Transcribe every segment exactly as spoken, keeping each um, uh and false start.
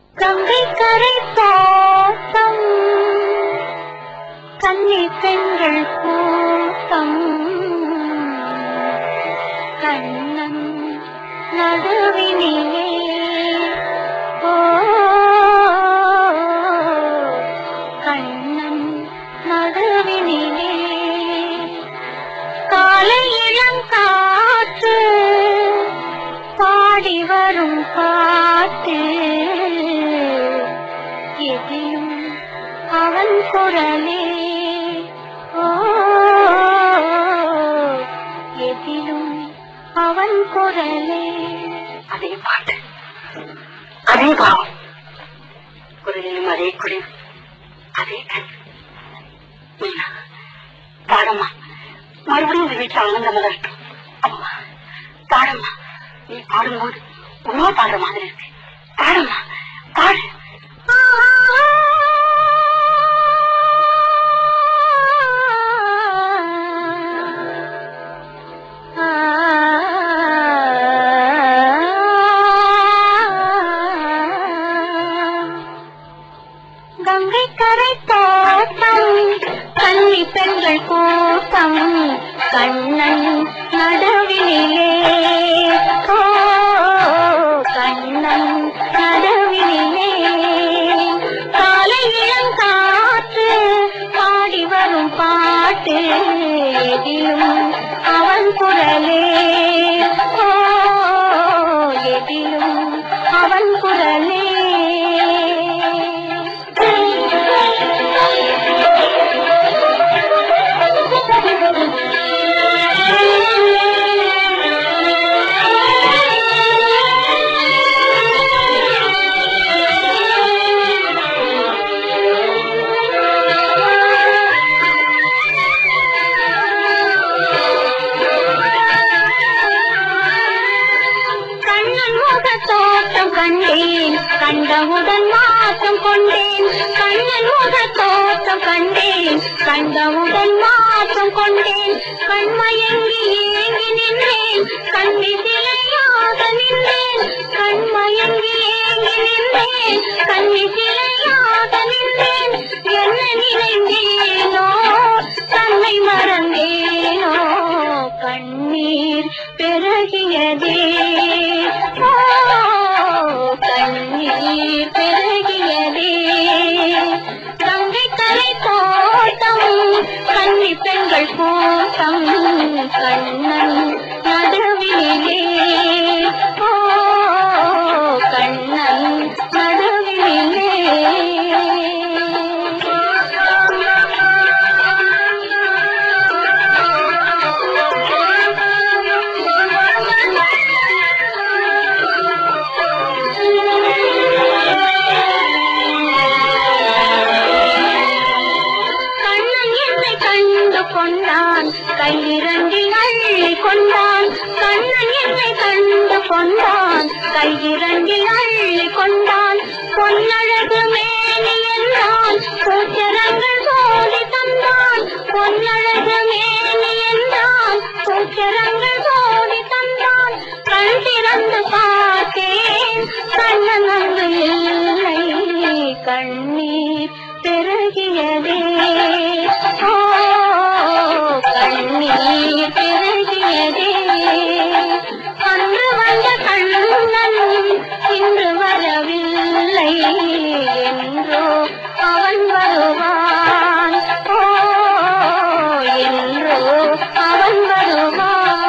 கங்கை கரை தோட்டம் கன்னி பெண்கள் கூட்டம் கண்ணன் நடுவினிலே ஓ கண்ணன் நடுவினிலே காலை இளங்காற்று பாடி வரும் பாட்டு எதிலும் அவன் குரலே ஓ எதிலும் அவன் குரலே. அதே பாட்டு, அதே பாவம், குரலிலும் அதே குளிர், அதே கண். மீனா பாடம்மா, மறுபடியும் இந்த வீட்டில் ஆனந்தமாக இருக்கும். அம்மா பாடம்மா, நீ பாடும்போது உண்மை பாடுற மாதிரி இருக்கு. பாடம்மா பாடு. கங்கை கரை தோட்டம் கன்னி பெண்கள் கூட்டம் கண்ணன் நடுவினிலே ஓ கண்ணன் நடுவினிலே காலை இளங்காற்று பாடி வரும் பாட்டு எதிலும் அவன் குரலே ஓ எதிலும் அவன் குரலே. தோட்டம் கண்டேன் கண்டவுடன் மாற்றம் கொண்டேன் கண்ணன் முக தோட்டம் கண்டேன் கண்டவுடன் மாற்றம் கொண்டேன் கண்மயங்கி ஏங்கி நின்றேன் கண்ணி சிலையாக நின்றேன் கண்மயங்கி ஏங்கி நின்றேன் கண்ணி சிலையாக நின்றேன் என்ன நினைந்தேனோ தன்னை மறந்தேனோ கண்ணீர் பெருகியதே கண்ணீர் பெருகியதே. கங்கை கரை தோட்டம் கன்னி பெண்கள் கூட்டம் கண்ணன் நடுவினிலே ஓ கண்ணன் நடுவினிலே. கொண்டான் கையிரண்டில் அள்ளி கொண்டான் கண்ணன் என்னை கண்டு கொண்டான் கையிரண்டில் அள்ளி கொண்டான் பொன்னழகு மேனி என்றான் பூச்சரங்கள் சோதி தந்தான் பொன்னழகு மேனி என்றான் பூச்சரங்கள் சோதி தந்தான் கண் திறந்து பார்த்தேன் கண்ணன் அங்கு இல்லை கண்ணீர் பெருகியதே ஓ கண்ணீர் பெருகியதே. அன்று வந்த கண்ணன் இன்று வரவில்லை என்றோ அவன் வருவான் ஓ என்றோ அவன் வருவான்.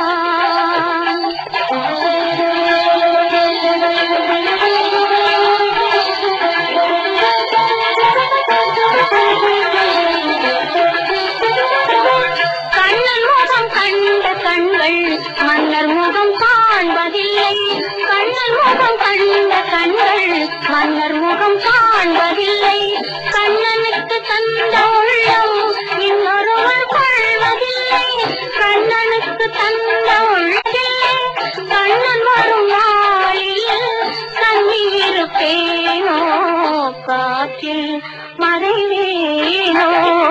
மன்னர் முகம் காண்பதில்லை கண்ணன் முகம் கண்ட கண்கள் மன்னர் முகம் காண்பதில்லை கண்ணனுக்கு தந்த உள்ளம் இன்னொருவர் கொள்வதில்லை கண்ணனுக்கு தந்த உள்ளதில்லை கண்ணன் வரும் நாளில் கண்ணீருப்பேனோ காற்றில் மறைவேனோ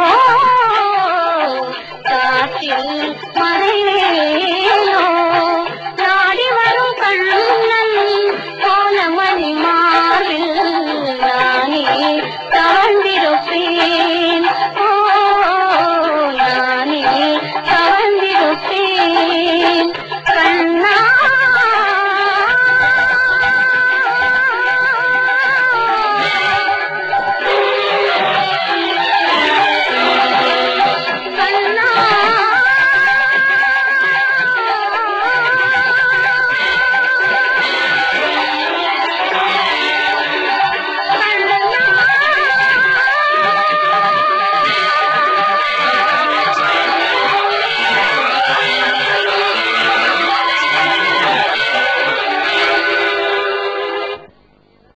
காற்றில் மறைவேனோ நாடி வரும் கண்ணன் கோலமணி மாறில் தவழ்ந்திருப்பேன்.